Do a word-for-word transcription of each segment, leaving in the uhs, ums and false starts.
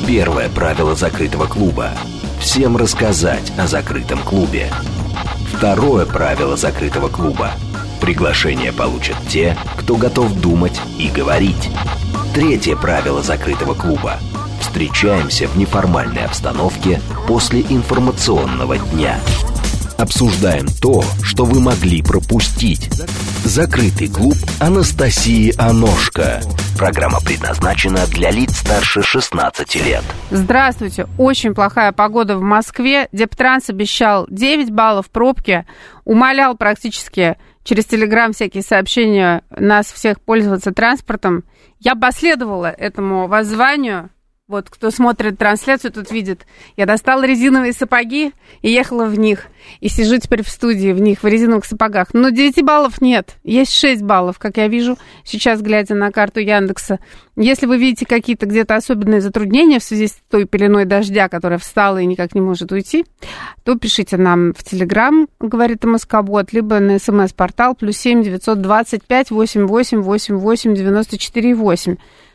Первое правило закрытого клуба. Всем рассказать о закрытом клубе. Второе правило закрытого клуба. Приглашение получат те, кто готов думать и говорить. Третье правило закрытого клуба. Встречаемся в неформальной обстановке после информационного дня. Обсуждаем то, что вы могли пропустить. Закрытый клуб Анастасии Аношко. Программа предназначена для лиц старше шестнадцати лет. Здравствуйте. Очень плохая погода в Москве. Дептранс обещал девять баллов пробки. Умолял практически через Телеграм всякие сообщения нас всех пользоваться транспортом. Я последовала этому воззванию. Вот, кто смотрит трансляцию, тут видит. Я достала резиновые сапоги и ехала в них. И сижу теперь в студии в них, в резиновых сапогах. Но девяти баллов нет. Есть шесть баллов, как я вижу, сейчас, глядя на карту Яндекса. Если вы видите какие-то где-то особенные затруднения в связи с той пеленой дождя, которая встала и никак не может уйти, то пишите нам в Телеграм, говорит МСК-бот, либо на СМС-портал плюс семь девятьсот двадцать пять восемьдесят восемь восемьдесят восемь девяносто четыре восемь.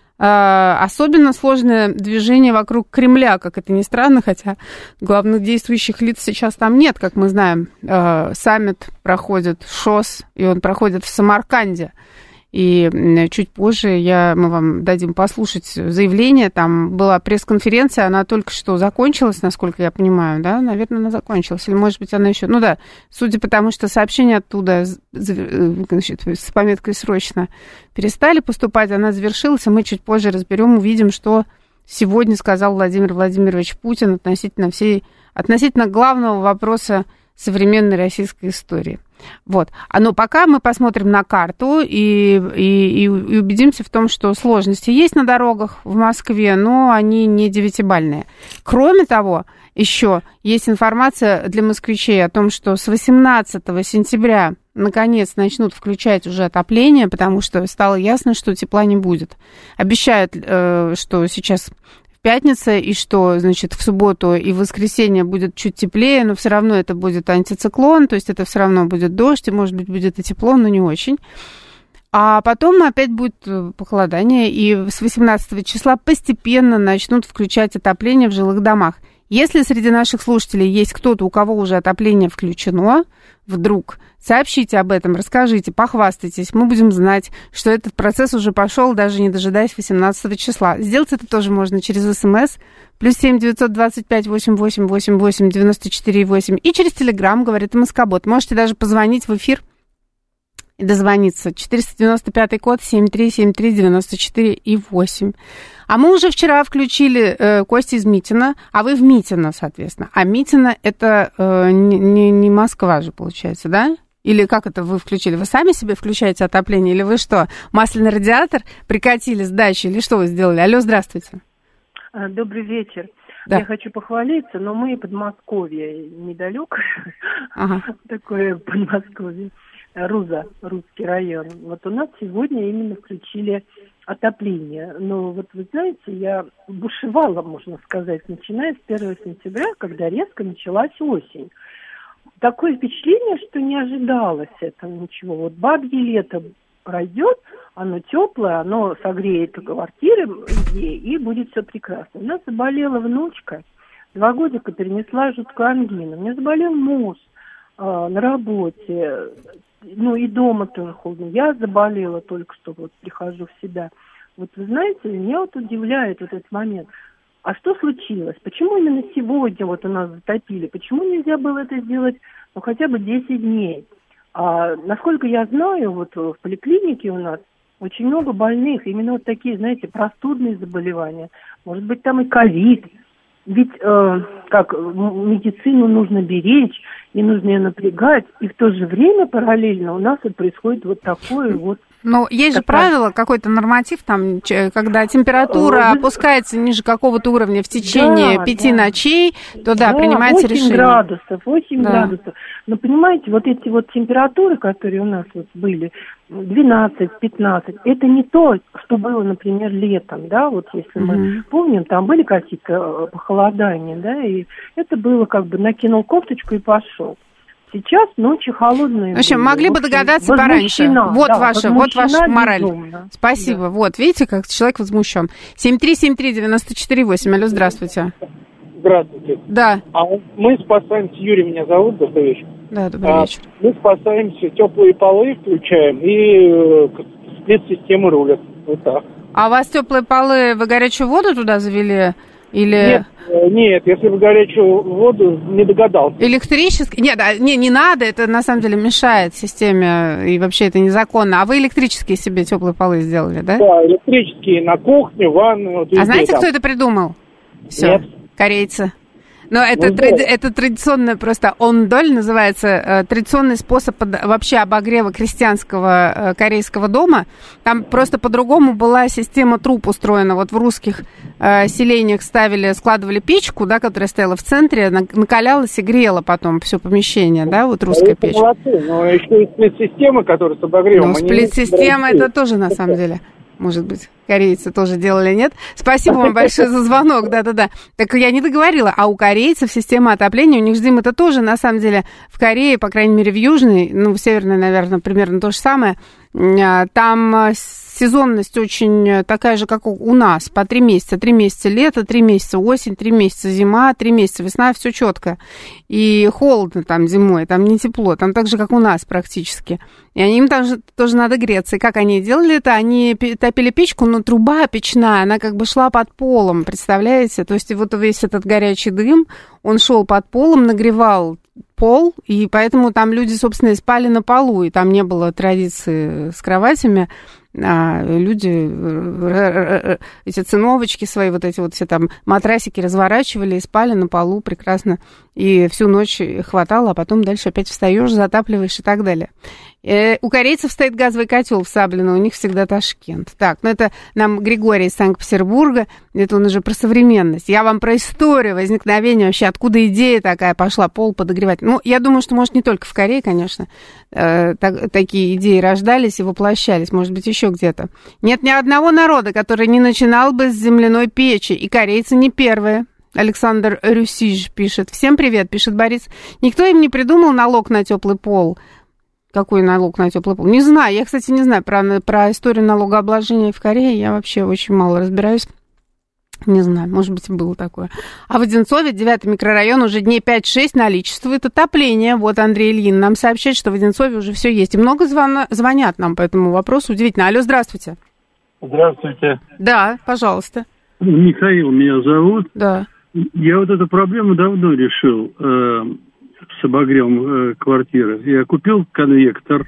Особенно сложное движение вокруг Кремля, как это ни странно, хотя главных действующих лиц сейчас там нет, как мы знаем. Саммит проходит, ШОС, и он проходит в Самарканде. И чуть позже я, мы вам дадим послушать заявление. Там была пресс-конференция, она только что закончилась, насколько я понимаю, да? Наверное, она закончилась. Или, может быть, она еще... Ну да, судя по тому, что сообщения оттуда, значит, с пометкой «срочно» перестали поступать, она завершилась, и мы чуть позже разберем, увидим, что сегодня сказал Владимир Владимирович Путин относительно всей... относительно главного вопроса современной российской истории. Вот. Но пока мы посмотрим на карту и, и, и убедимся в том, что сложности есть на дорогах в Москве, но они не девятибалльные. Кроме того, еще есть информация для москвичей о том, что с восемнадцатого сентября наконец начнут включать уже отопление, потому что стало ясно, что тепла не будет. Обещают, что сейчас... пятница, и что, значит, в субботу и в воскресенье будет чуть теплее, но все равно это будет антициклон, то есть это все равно будет дождь, и, может быть, будет и тепло, но не очень. А потом опять будет похолодание, и с восемнадцатого числа постепенно начнут включать отопление в жилых домах. Если среди наших слушателей есть кто-то, у кого уже отопление включено, вдруг, сообщите об этом, расскажите, похвастайтесь. Мы будем знать, что этот процесс уже пошел, даже не дожидаясь восемнадцатого числа. Сделать это тоже можно через СМС, плюс семь девятьсот двадцать пять восемьдесят восемь восемьдесят восемь девяносто четыре восемь, и через Телеграм, говорит МСК-бот. Можете даже позвонить в эфир и дозвониться. четыреста девяносто пятый код, семь три семь три девяносто четыре и восемь. А мы уже вчера включили э, Костю из Митина, а вы в Митино, соответственно. А Митино это э, не, не, не Москва же, получается, да? Или как это вы включили? Вы сами себе включаете отопление? Или вы что, масляный радиатор прикатили с дачи? Или что вы сделали? Алло, здравствуйте. Добрый вечер. Да. Я хочу похвалиться, но мы Подмосковье недалеко. Ага. Такое Подмосковье. Руза, русский район. Вот у нас сегодня именно включили отопление. Но вот вы знаете, я бушевала, можно сказать, начиная с первого сентября, когда резко началась осень. Такое впечатление, что не ожидалось этого ничего. Вот бабье лето пройдет, оно теплое, оно согреет квартиры и будет все прекрасно. У нас заболела внучка, два годика перенесла жуткую ангину. У меня заболел муж э, на работе. Ну, и дома тоже холодно. Я заболела только что, вот прихожу в себя. Вот вы знаете, меня вот удивляет вот этот момент. А что случилось? Почему именно сегодня вот у нас затопили? Почему нельзя было это сделать, ну, хотя бы десять дней? А, насколько я знаю, вот в поликлинике у нас очень много больных, именно вот такие, знаете, простудные заболевания. Может быть, там и ковид. Ведь э, как медицину нужно беречь, не нужно ее напрягать, и в то же время параллельно у нас вот происходит вот такое вот. Но есть же правило, какой-то норматив, там, когда температура Вы... опускается ниже какого-то уровня в течение да, пяти да. ночей, то да, да принимается восемь решение. градусов, восемь да. градусов. Но понимаете, вот эти вот температуры, которые у нас вот были, двенадцать-пятнадцать, это не то, что было, например, летом, да, вот если mm-hmm. мы помним, там были какие-то похолодания, да, и это было как бы накинул кофточку и пошел. Сейчас ночи холодные. В общем, были. могли в бы общем, догадаться пораньше. Вот да, ваша, вот ваша мораль. Безумно. Спасибо. Да. Вот, видите, как человек возмущен. семь три семь три девяносто четыре восемь. Алло, здравствуйте. Здравствуйте. Да. А мы спасаемся, Юрий меня зовут, добрый вечер. Да, добрый а, вечер. Мы спасаемся, теплые полы включаем и э, сплит-системы рулят. Вот так. А у вас теплые полы, вы горячую воду туда завели? Или... Нет, нет, если в горячую воду, не догадался. Электрический? Нет, не, не надо, это на самом деле мешает системе, и вообще это незаконно. А вы электрические себе теплые полы сделали, да? Да, электрические на кухню, ванну. Вот везде, а знаете, там. кто это придумал? Все. Нет. Корейцы. Но это, ну, тради- это традиционное просто ондоль называется, э, традиционный способ под- вообще обогрева крестьянского э, корейского дома. Там просто по-другому была система труб устроена. Вот в русских э, селениях ставили, складывали печку, да, которая стояла в центре, накалялась и грела потом все помещение, да, вот русская печь. Молодцы, но еще и сплит-системы, которые с обогревом. Ну, сплит-система это тоже на самом деле. Может быть, корейцы тоже делали, нет? Спасибо вам большое за звонок, да-да-да. Так я не договорила. А у корейцев система отопления, у них же, Дим, это тоже, на самом деле, в Корее, по крайней мере, в Южной, ну, в Северной, наверное, примерно то же самое, там сезонность очень такая же, как у нас, по три месяца. Три месяца лето, три месяца осень, три месяца зима, три месяца весна, все четко. И холодно там зимой, там не тепло, там так же, как у нас практически. И им там же тоже надо греться. И как они делали это? Они топили печку, но труба печная, она как бы шла под полом, представляете? То есть вот весь этот горячий дым, он шел под полом, нагревал пол, и поэтому там люди, собственно, и спали на полу, и там не было традиции с кроватями, а люди эти циновочки свои, вот эти вот все там матрасики разворачивали и спали на полу прекрасно, и всю ночь хватало, а потом дальше опять встаешь, затапливаешь и так далее. Э, у корейцев стоит газовый котел в Саблино, у них всегда Ташкент. Так, ну это нам Григорий из Санкт-Петербурга, это он уже про современность. Я вам про историю возникновения вообще, откуда идея такая пошла, пол подогревать. Ну, я думаю, что, может, не только в Корее, конечно, э, так, такие идеи рождались и воплощались, может быть, еще где-то. Нет ни одного народа, который не начинал бы с земляной печи, и корейцы не первые. Александр Рюсиж пишет. Всем привет, пишет Борис. Никто им не придумал налог на теплый пол. Какой налог на теплый пол? Не знаю. Я, кстати, не знаю про, про историю налогообложения в Корее. Я вообще очень мало разбираюсь. Не знаю, может быть, было такое. А в Одинцове, девятый микрорайон, уже дней пять-шесть наличествует отопление. Вот Андрей Ильин нам сообщает, что в Одинцове уже все есть. И много звон... звонят нам по этому вопросу. Удивительно. Алло, здравствуйте. Здравствуйте. Да, пожалуйста. Михаил меня зовут. Да. Я вот эту проблему давно решил э, с обогревом э, квартиры. Я купил конвектор,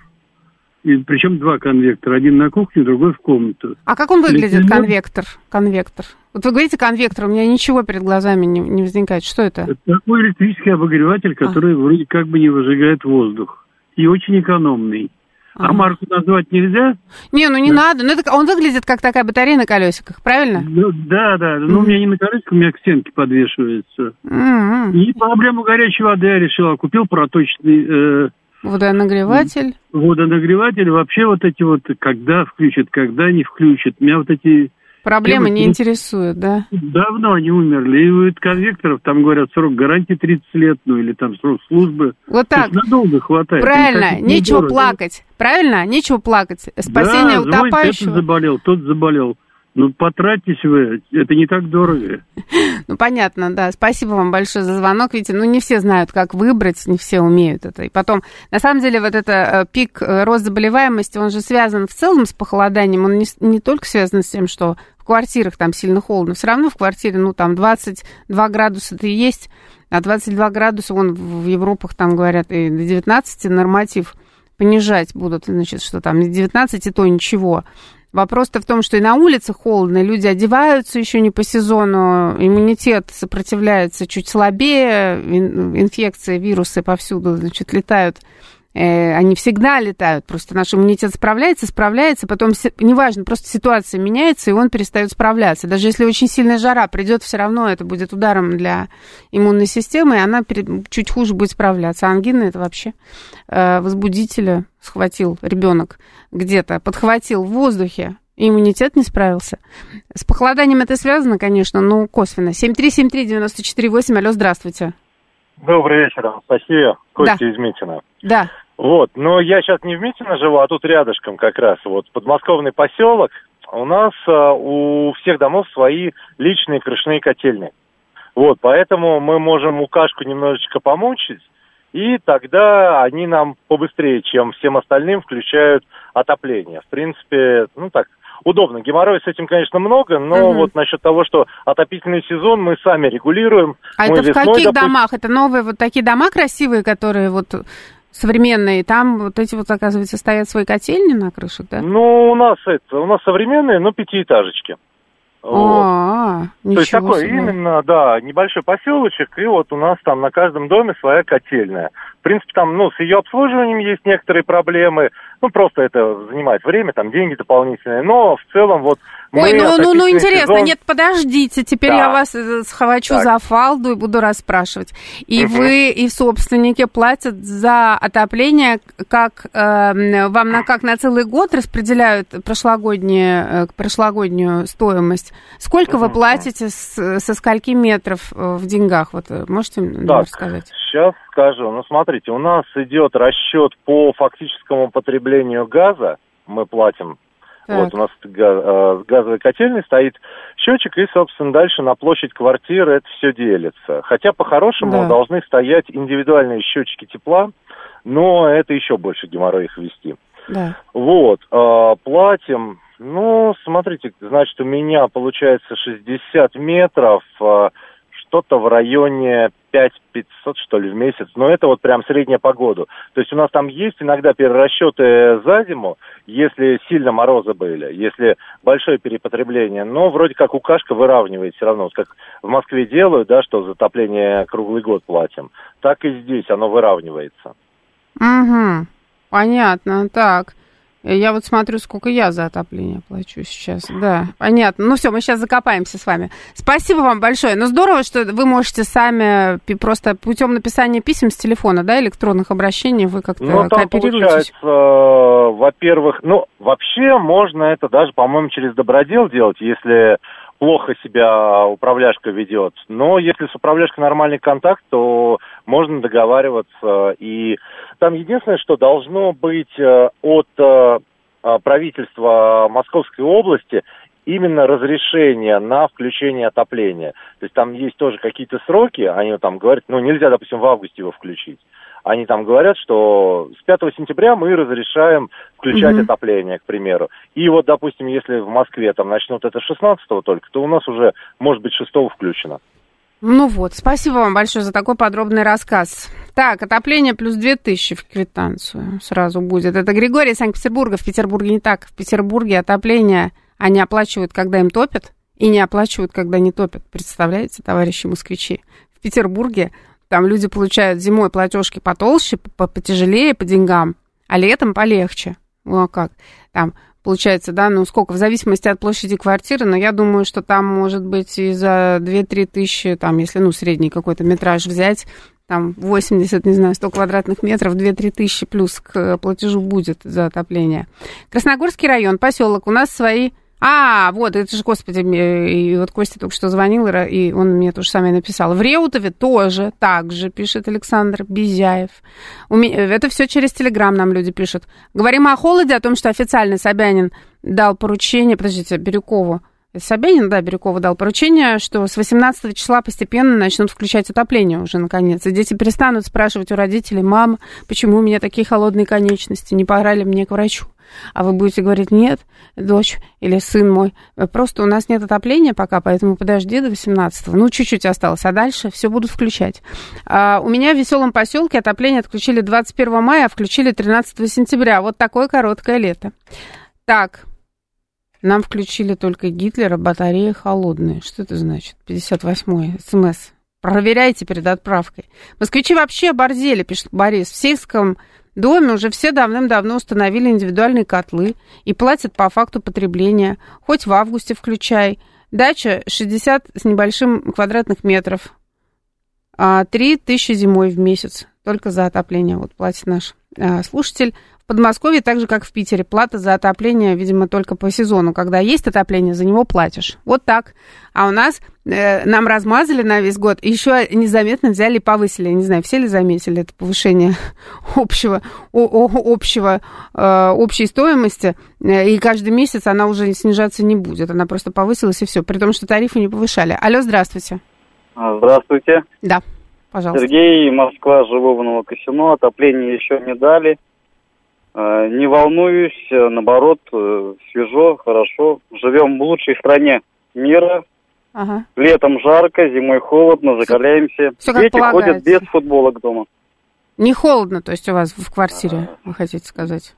и, причем два конвектора. Один на кухне, другой в комнату. А как он выглядит, Летний конвектор? Конвектор. Вот вы говорите конвектор, у меня ничего перед глазами не, не возникает. Что это? Это такой электрический обогреватель, который а. вроде как бы не выжигает воздух. И очень экономный. А, а марку назвать нельзя? Не, ну не да. надо. Ну, это, он выглядит как такая батарея на колесиках, правильно? Ну, да, да. Mm-hmm. Ну, у меня не на колесиках, у меня к стенке подвешивается. Mm-hmm. И проблему горячей воды я решила. Купил проточный... Э, водонагреватель. Водонагреватель. Вообще вот эти вот, когда включат, когда не включат. Меня вот эти... Проблемы не вот, интересуют, да? Давно они умерли. И у конвекторов, там говорят, срок гарантии тридцать лет, ну или там срок службы. Вот так. Надолго хватает. Правильно, нечего недорого. плакать. Правильно? Нечего плакать. Спасение да, утопающего. Этот заболел, тот заболел. Ну, потратьтесь вы, это не так дорого. Ну, понятно, да. Спасибо вам большое за звонок. Видите, ну, не все знают, как выбрать, не все умеют это. И потом, на самом деле, вот это пик рост заболеваемости, он же связан в целом с похолоданием. Он не, не только связан с тем, что в квартирах там сильно холодно. Все равно в квартире, ну, там двадцать два градуса-то и есть, а двадцать два градуса, вон в Европах там говорят, и до девятнадцати норматив понижать будут, значит, что там, девятнадцать и то ничего. Вопрос-то в том, что и на улице холодно, люди одеваются еще не по сезону, иммунитет сопротивляется чуть слабее, инфекции, вирусы повсюду, значит, летают. Они всегда летают, просто наш иммунитет справляется, справляется, потом, неважно, просто ситуация меняется, и он перестает справляться. Даже если очень сильная жара придет, все равно это будет ударом для иммунной системы, и она чуть хуже будет справляться. А ангина это вообще возбудителя схватил ребенок где-то, подхватил в воздухе, и иммунитет не справился. С похолоданием это связано, конечно, но косвенно. семь три семь три девяносто четыре восемь, алло, здравствуйте. Добрый вечер, Анастасия. Костя да. из Митина. Да. Вот, но я сейчас не в Митино живу, а тут рядышком как раз. Вот подмосковный поселок. У нас а, у всех домов свои личные крышные котельные. Вот, поэтому мы можем Лукашку немножечко помучить, и тогда они нам побыстрее, чем всем остальным, включают отопление. В принципе, ну так, удобно. Геморроя с этим, конечно, много, но угу. вот насчет того, что отопительный сезон мы сами регулируем. А мы это в весной, каких допустим... домах? Это новые вот такие дома красивые, которые вот современные, там вот эти вот, оказывается, стоят свои котельни на крышах, да? Ну, у нас это, у нас современные, но пятиэтажечки. Вот. То есть такой себе. Именно, да, небольшой поселочек, и вот у нас там на каждом доме своя котельная. В принципе, там, ну, с ее обслуживанием есть некоторые проблемы, ну, просто это занимает время, там, деньги дополнительные, но в целом вот... Ой, мы ну, ну, ну, интересно, сезон... нет, подождите, теперь да. я вас схвачу так. за фалду и буду расспрашивать. И угу. вы, и собственники платят за отопление, как э, вам на, как на целый год распределяют прошлогоднюю, прошлогоднюю стоимость? Сколько угу. вы платите, с, со скольки метров в деньгах? Вот можете нам рассказать? Сейчас скажу. Ну, смотрите, у нас идет расчет по фактическому потреблению газа, мы платим. Так. Вот у нас газ, газовый котельный стоит счетчик, и, собственно, дальше на площадь квартиры это все делится. Хотя, по-хорошему, да. должны стоять индивидуальные счетчики тепла, но это еще больше геморрой их вести. Да. Вот, э, платим, ну, смотрите, значит, у меня получается шестьдесят метров, э, что-то в районе пять тысяч пятьсот, что ли, в месяц. Но это вот прям средняя по году. То есть у нас там есть иногда перерасчеты за зиму, если сильно морозы были, если большое перепотребление. Но вроде как Лукашка выравнивает все равно. Вот как в Москве делают, да, что за отопление круглый год платим. Так и здесь оно выравнивается. Угу, понятно, так. Я вот смотрю, сколько я за отопление плачу сейчас. Да, понятно. Ну все, мы сейчас закопаемся с вами. Спасибо вам большое. Ну здорово, что вы можете сами просто путем написания писем с телефона, да, электронных обращений, вы как-то ну, там кооперируетесь. Получается, э, во-первых, ну вообще можно это даже, по-моему, через Добродел делать, если плохо себя управляшка ведет. Но если с управляшкой нормальный контакт, то можно договариваться. И там единственное, что должно быть от правительства Московской области именно разрешение на включение отопления. То есть там есть тоже какие-то сроки, они там говорят, ну нельзя, допустим, в августе его включить. Они там говорят, что с пятого сентября мы разрешаем включать mm-hmm. отопление, к примеру. И вот, допустим, если в Москве там начнут это шестнадцатого только, то у нас уже, может быть, шестого включено. Ну вот, спасибо вам большое за такой подробный рассказ. Так, отопление плюс две тысячи в квитанцию сразу будет. Это Григорий из Санкт-Петербурга. В Петербурге не так. В Петербурге отопление они оплачивают, когда им топят, и не оплачивают, когда не топят. Представляете, товарищи москвичи? В Петербурге там люди получают зимой платежки потолще, потяжелее по деньгам, а летом полегче. Ну а как? Там получается, да, ну сколько, в зависимости от площади квартиры, но я думаю, что там может быть и за две-три тысячи, там, если, ну, средний какой-то метраж взять, там восемьдесят, не знаю, сто квадратных метров, две-три тысячи плюс к платежу будет за отопление. Красногорский район, поселок, у нас свои... А, вот, это же, господи, и вот Костя только что звонил, и он мне то же самое написал. В Реутове тоже так же, пишет Александр Безяев. У меня, это все через Телеграм нам люди пишут. Говорим о холоде, о том, что официально Собянин дал поручение, подождите, Бирюкову. Собянин, да, Бирюкову дал поручение, что с восемнадцатого числа постепенно начнут включать отопление уже, наконец. И дети перестанут спрашивать у родителей: мама, почему у меня такие холодные конечности, не пора ли мне к врачу? А вы будете говорить: нет, дочь или сын мой, просто у нас нет отопления пока, поэтому подожди до восемнадцатого. Ну, чуть-чуть осталось, а дальше все будут включать. А у меня в веселом поселке отопление отключили двадцать первого мая, а включили тринадцатого сентября. Вот такое короткое лето. Так, нам включили только Гитлера, батареи холодные. Что это значит? пятьдесят восьмой смс. Проверяйте перед отправкой. Москвичи вообще оборзели, пишет Борис. В сельском доме уже все давным-давно установили индивидуальные котлы и платят по факту потребления. Хоть в августе включай. Дача шестьдесят с небольшим квадратных метров. три тысячи зимой в месяц. Только за отопление вот платит наш а, слушатель. В В Подмосковье, так же, как в Питере, плата за отопление, видимо, только по сезону. Когда есть отопление, за него платишь. Вот так. А у нас э, нам размазали на весь год, и еще незаметно взяли и повысили. Я не знаю, все ли заметили это повышение общего, о, о, общего, э, общей стоимости, и каждый месяц она уже снижаться не будет. Она просто повысилась, и все. При том, что тарифы не повышали. Алло, здравствуйте. Здравствуйте. Да, пожалуйста. Сергей, Москва, живу в Новокосино, отопление еще не дали. Не волнуюсь, наоборот, свежо, хорошо. Живем в лучшей стране мира. Ага. Летом жарко, зимой холодно, закаляемся. Все как Дети полагается. ходят без футболок дома. Не холодно, то есть у вас в квартире, вы хотите сказать?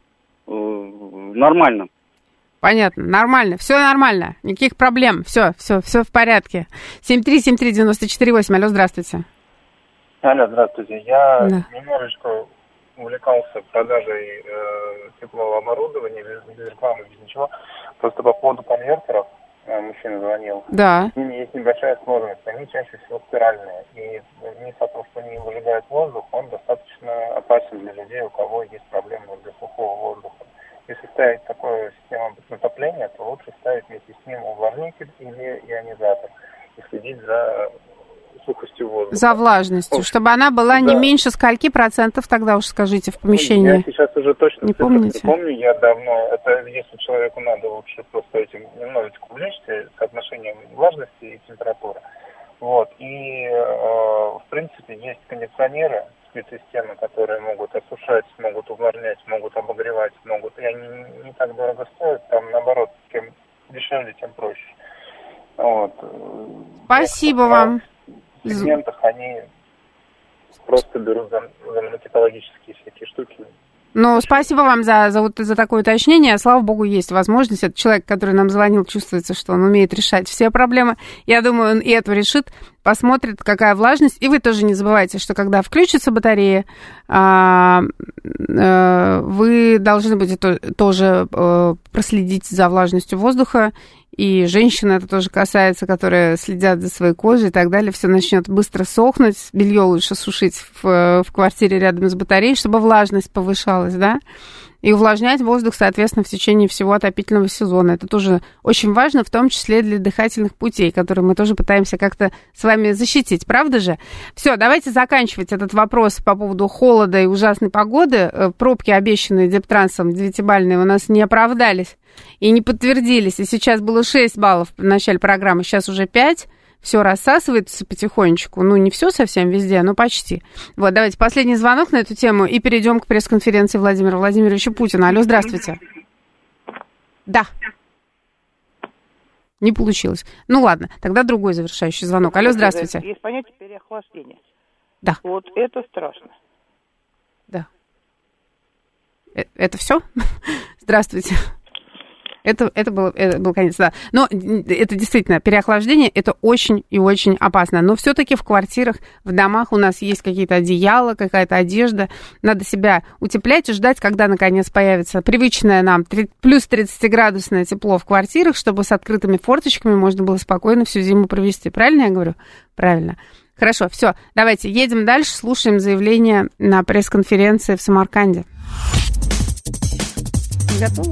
Нормально. Понятно, нормально, все нормально, никаких проблем, все, все, все в порядке. семь три семь три девяносто четыре восемь, алло, здравствуйте. Алло, здравствуйте. Я Да. немножечко увлекался продажей э, теплового оборудования, без, без рекламы, без ничего. Просто по поводу конвертеров э, мужчина звонил. Да. С ними есть небольшая сложность. Они чаще всего спиральные. И несмотря на то, что они выжигают воздух, он достаточно опасен для людей, у кого есть проблемы для сухого воздуха. Если ставить такую систему отопления, то лучше ставить вместе с ним увлажнитель или ионизатор и следить за сухостью воздуха. За влажностью, чтобы она была да. не меньше скольки процентов, тогда уж скажите, в помещении. Я сейчас уже точно не помните? Не помню, я давно, это если человеку надо лучше просто этим немножечко увлечься, соотношением влажности и температуры. Вот, и э, в принципе есть кондиционеры, спецсистемы, которые могут осушать, могут увлажнять, могут обогревать, могут, и они не так дорого стоят, там наоборот, чем дешевле, тем проще. Вот. Спасибо вам. В сегментах они просто берут за, за маркетологические всякие штуки. Ну, спасибо вам за, за, вот, за такое уточнение. Слава богу, есть возможность. Этот человек, который нам звонил, чувствуется, что он умеет решать все проблемы. Я думаю, он и эту решит, посмотрит, какая влажность. И вы тоже не забывайте, что когда включится батарея, а, а, вы должны будете то, тоже а, проследить за влажностью воздуха. И женщины это тоже касается, которые следят за своей кожей и так далее. Все начнет быстро сохнуть. Белье лучше сушить в, в квартире рядом с батареей, чтобы влажность повышалась, да? И увлажнять воздух, соответственно, в течение всего отопительного сезона. Это тоже очень важно, в том числе для дыхательных путей, которые мы тоже пытаемся как-то с вами защитить. Правда же? Все, давайте заканчивать этот вопрос по поводу холода и ужасной погоды. Пробки, обещанные Дептрансом, девятибалльные, у нас не оправдались и не подтвердились. И сейчас было шесть баллов в начале программы, сейчас уже пять. Все рассасывается потихонечку. Ну, не все совсем везде, но почти. Вот, давайте последний звонок на эту тему и перейдем к пресс-конференции Владимира Владимировича Путина. Алло, здравствуйте. Да. Не получилось. Ну, ладно, тогда другой завершающий звонок. Алло, здравствуйте. Есть понятие переохлаждения. Да. Вот это страшно. Да. Это все? Здравствуйте. Это, это, был, это был конец, да. Но это действительно, переохлаждение, это очень и очень опасно. Но все-таки в квартирах, в домах у нас есть какие-то одеяла, какая-то одежда. Надо себя утеплять и ждать, когда, наконец, появится привычное нам плюс тридцатиградусное тепло в квартирах, чтобы с открытыми форточками можно было спокойно всю зиму провести. Правильно я говорю? Правильно. Хорошо, все, давайте едем дальше, слушаем заявление на пресс-конференции в Самарканде. Готовы?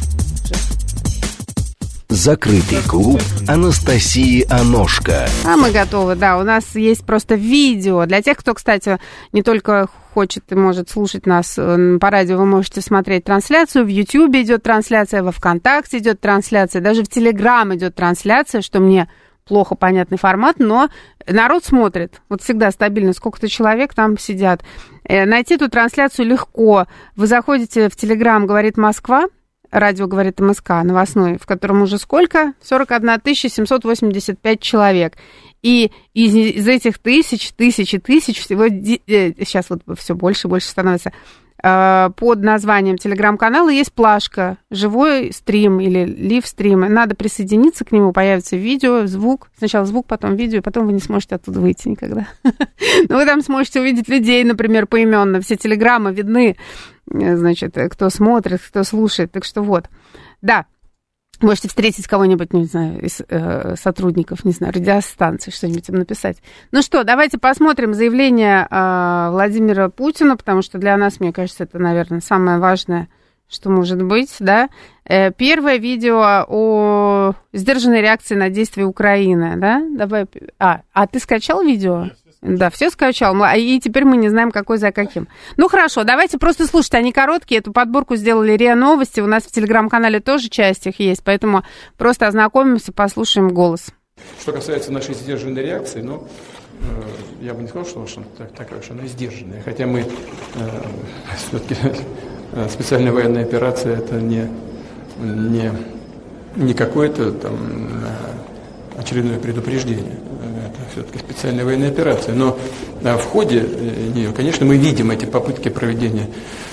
Закрытый клуб Анастасии Аношко. А мы готовы, да. У нас есть просто видео. Для тех, кто, кстати, не только хочет и может слушать нас по радио, вы можете смотреть трансляцию. В Ютьюбе идет трансляция, во ВКонтакте идет трансляция, даже в Телеграм идет трансляция, что мне плохо понятный формат, но народ смотрит. Вот всегда стабильно, сколько-то человек там сидят. Найти эту трансляцию легко. Вы заходите в Телеграм «Говорит Москва», радио «Говорит МСК», новостной, в котором уже сколько? сорок одна тысяча семьсот восемьдесят пять человек. И из, из этих тысяч, тысячи, тысяч, всего, сейчас вот все больше и больше становится, под названием телеграм-канала есть плашка, живой стрим или лив-стрим. Надо присоединиться к нему, появится видео, звук. Сначала звук, потом видео, и потом вы не сможете оттуда выйти никогда. Но вы там сможете увидеть людей, например, поименно. Все телеграммы видны, значит, кто смотрит, кто слушает. Так что вот. Да. Можете встретить кого-нибудь, не знаю, из э, сотрудников, не знаю, радиостанции, что-нибудь им написать. Ну что, давайте посмотрим заявление э, Владимира Путина, потому что для нас, мне кажется, это, наверное, самое важное, что может быть, да. Э, первое видео о сдержанной реакции на действия Украины, да. Давай. А, а ты скачал видео? Да, все скачал, и теперь мы не знаем, какой за каким. Ну, хорошо, давайте просто слушать, они короткие, эту подборку сделали РИА Новости, у нас в Телеграм-канале тоже часть их есть, поэтому просто ознакомимся, послушаем голос. Что касается нашей сдержанной реакции, ну, э, я бы не сказал, что она так, такая уж она сдержанная, хотя мы, э, все-таки, специальная военная операция, это не, не, не какое-то там очередное предупреждение. Это все-таки специальная военная операция. Но в ходе нее, конечно, мы видим эти попытки проведения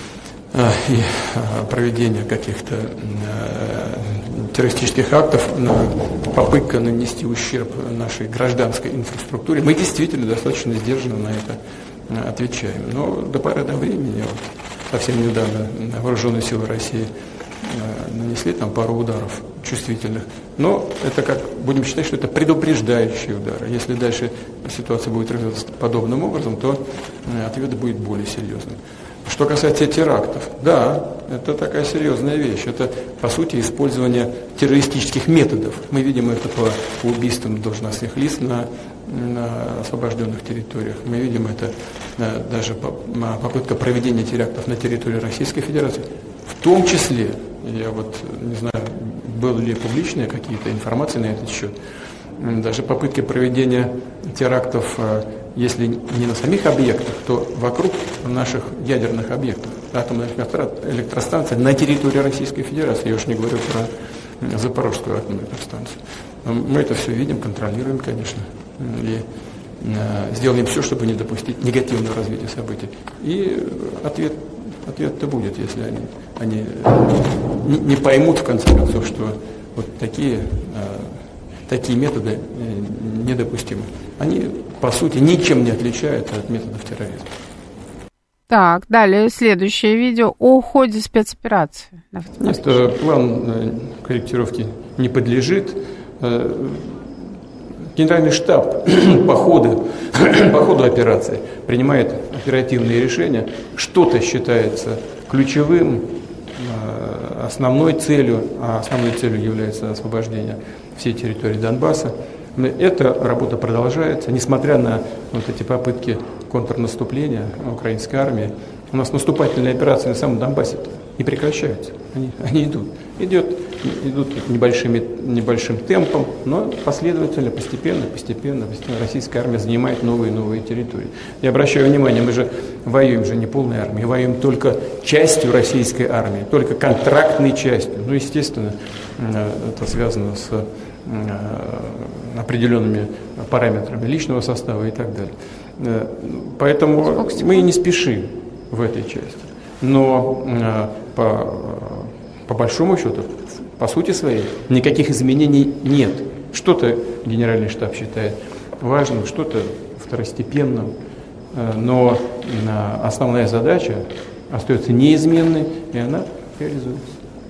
и проведения каких-то террористических актов, попытка нанести ущерб нашей гражданской инфраструктуре. Мы действительно достаточно сдержанно на это отвечаем. Но до поры до времени, вот, совсем недавно вооруженные силы России нанесли там пару ударов чувствительных. Но это как, будем считать, что это предупреждающие удары. Если дальше ситуация будет развиваться подобным образом, то ответ будет более серьезным. Что касается терактов, да, это такая серьезная вещь. Это, по сути, использование террористических методов. Мы видим это по убийствам должностных лиц на, на освобожденных территориях. Мы видим это даже по, попытка проведения терактов на территории Российской Федерации. В том числе, я вот не знаю, были ли публичные какие-то информации на этот счет, даже попытки проведения терактов, если не на самих объектах, то вокруг наших ядерных объектов, атомных электростанций на территории Российской Федерации. Я уж не говорю про Запорожскую атомную электростанцию. Мы это все видим, контролируем, конечно, и сделаем все, чтобы не допустить негативного развития событий. И ответ Ответ-то будет, если они, они не, не поймут, в конце концов, что вот такие, такие методы недопустимы. Они, по сути, ничем не отличаются от методов терроризма. Так, далее следующее видео о ходе спецоперации. Это план корректировки не подлежит. Генеральный штаб по ходу, по ходу операции принимает оперативные решения. Что-то считается ключевым, основной целью, а основной целью является освобождение всей территории Донбасса. Эта работа продолжается, несмотря на вот эти попытки контрнаступления украинской армии. У нас наступательные операции на самом Донбассе не прекращаются, они, они идут. Идет, идут небольшими, небольшим темпом, но последовательно, постепенно, постепенно, постепенно российская армия занимает новые и новые территории. Я обращаю внимание, мы же воюем же не полной армией, воюем только частью российской армии, только контрактной частью. Ну, естественно, это связано с определенными параметрами личного состава и так далее. Поэтому мы и не спешим в этой части. Но по, по большому счету, по сути своей, никаких изменений нет. Что-то генеральный штаб считает важным, что-то второстепенным, но основная задача остается неизменной, и она реализуется.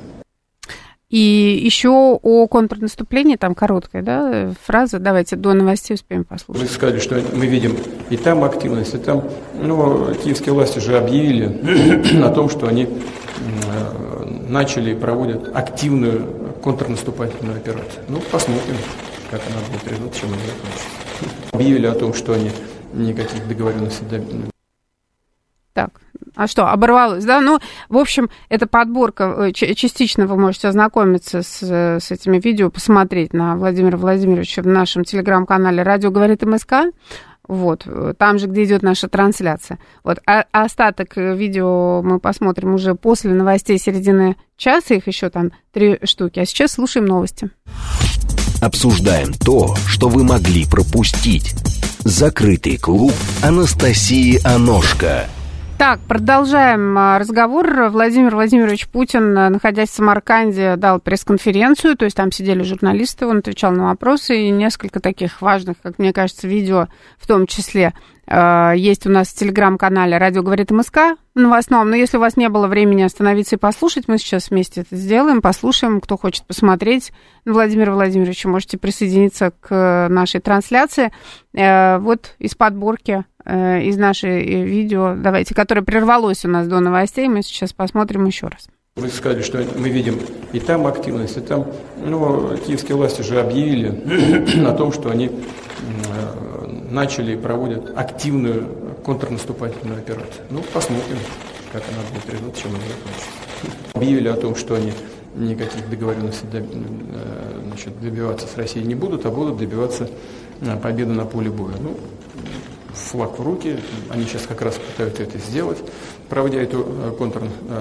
И еще о контрнаступлении, там короткая, да, фраза, давайте до новостей успеем послушать. Вы сказали, что мы видим и там активность, и там, ну, киевские власти же объявили о том, что они начали и проводят активную контрнаступательную операцию. Ну, посмотрим, как она будет результат, чем она закончится. Объявили о том, что они никаких договоренностей добились. Так, а что, оборвалось, да? Ну, в общем, эта подборка, частично вы можете ознакомиться с, с этими видео, посмотреть на Владимира Владимировича в нашем телеграм-канале «Радио говорит МСК», вот, там же, где идет наша трансляция. Вот, а остаток видео мы посмотрим уже после новостей середины часа, их еще там три штуки, а сейчас слушаем новости. Обсуждаем то, что вы могли пропустить. Закрытый клуб Анастасии Аношко. Так, продолжаем разговор. Владимир Владимирович Путин, находясь в Самарканде, дал пресс-конференцию, то есть там сидели журналисты, он отвечал на вопросы, и несколько таких важных, как мне кажется, видео, в том числе, есть у нас в телеграм-канале «Радио говорит МСК» новостном, но если у вас не было времени остановиться и послушать, мы сейчас вместе это сделаем, послушаем, кто хочет посмотреть Владимира Владимировича, можете присоединиться к нашей трансляции. Вот из подборки, из нашей видео, давайте, которое прервалось у нас до новостей, мы сейчас посмотрим еще раз. Вы сказали, что мы видим и там активность, и там, ну, киевские власти же объявили о том, что они начали и проводят активную контрнаступательную операцию. Ну, посмотрим, как она будет развиваться, чем она закончится. Объявили о том, что они никаких договоренностей значит, добиваться с Россией не будут, а будут добиваться победы на поле боя. Ну, флаг в руки, они сейчас как раз пытаются это сделать, проводя эту контр,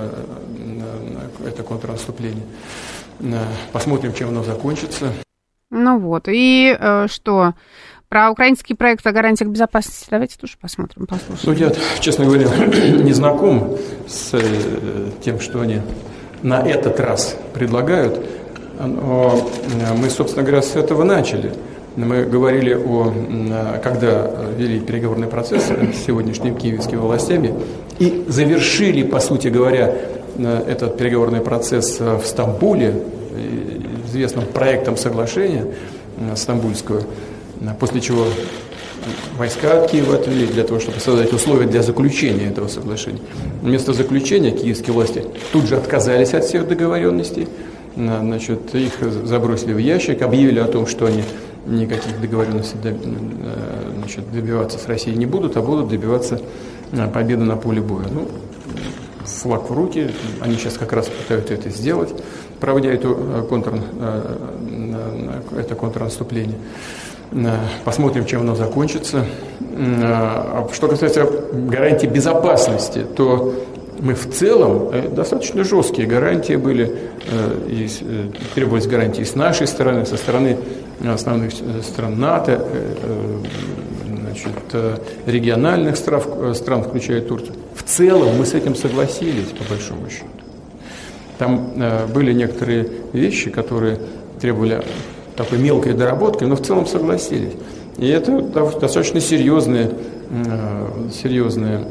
это контрнаступление. Посмотрим, чем оно закончится. Ну вот, и э, что... Про украинский проект о гарантиях безопасности давайте тоже посмотрим, послушаем. Ну, я, честно говоря, не знаком с тем, что они на этот раз предлагают. Но мы, собственно говоря, с этого начали. Мы говорили о, когда вели переговорный процесс с сегодняшними киевскими властями и завершили, по сути говоря, этот переговорный процесс в Стамбуле, известным проектом соглашения стамбульского, после чего войска от Киева отвели для того, чтобы создать условия для заключения этого соглашения. Вместо заключения киевские власти тут же отказались от всех договоренностей, значит, их забросили в ящик, объявили о том, что они никаких договоренностей значит, добиваться с Россией не будут, а будут добиваться победы на поле боя. Ну, флаг в руки, они сейчас как раз пытаются это сделать, проводя эту контр, это контрнаступление. Посмотрим, чем оно закончится. Что касается гарантий безопасности, то мы в целом, достаточно жесткие гарантии были, и требовались гарантии с нашей стороны, со стороны основных стран НАТО, значит, региональных стран, стран, включая Турцию. В целом мы с этим согласились, по большому счету. Там были некоторые вещи, которые требовали такой мелкой доработкой, но в целом согласились. И это достаточно серьезные, серьезные